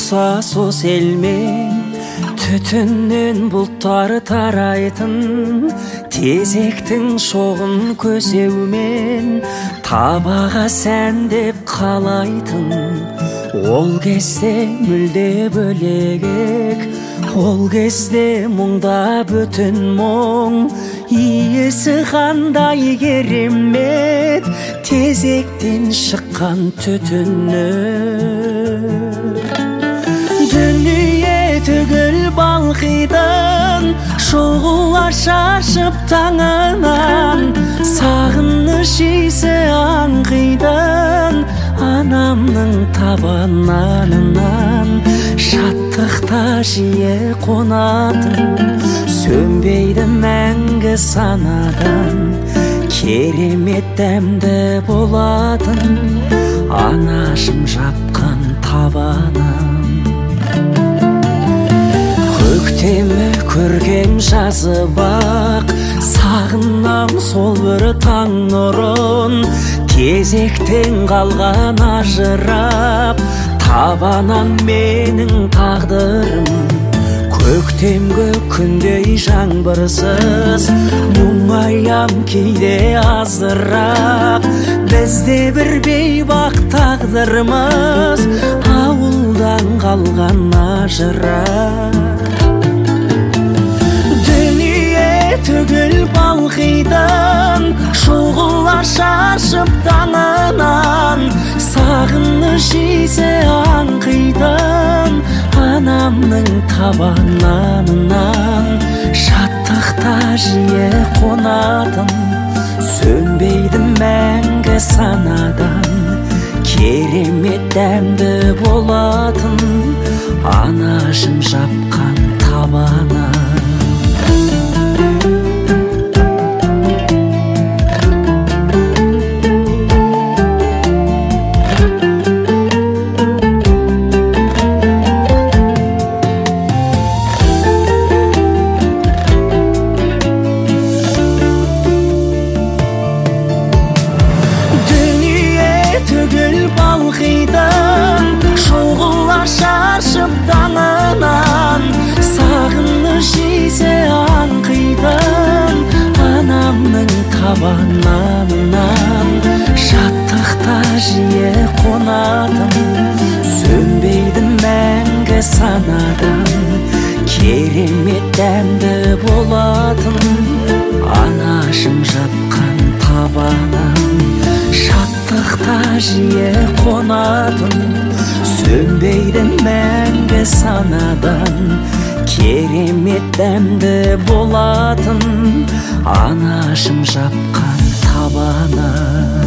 ұқсас елмен түтіннен бұлттар тарайтын, тезектің шоғын көсеумен табаға сәндеп қалайтын. Ол кезде мүлде бөлек, ол кезде мұңда бүтін мұң, иесі қандай керемет, тезектен шыққан түтіні. Дүние түгіл балқидың, шоғылар шашып таңынан, сағыныш иісі аңқидың, анамның табанынан. Шаттықта жиі қонатын, сөнбейді мәңгі санадан, керемет дәмді болатын анашым жапқан табаным. Көктемі көргем жазы бақ, сағынам сол бір таң нұрын, кезектен қалған ажырап, табанан менің тағдырым. Көктемгі күндей жаңбырсыз, мұңаям кейде аздырақ, бізде бір бейбақ тағдырымыз, ауылдан қалған ажырап. Дүние түгіл балқидың, шоғылар шашып таңынан, сағыныш иісі аңқидың, анамның табанынан. Шаттықта жиі қонатын, сөнбейді мәңгі санадан, керемет дәмді болатын анашым жапқан табаным. Шоғылар шашып таңынан, сағыныш иісі аңқидың, анамның табанынан. Шаттықта жиі қонатын, сөнбейді мәңгі санадан, керемет дәмді болатын анашым жапқан табаным. Шаттықта жиі қонатын, сөнбейді мәңгі санадан, керемет дәмді болатын анашым жапқан табаным.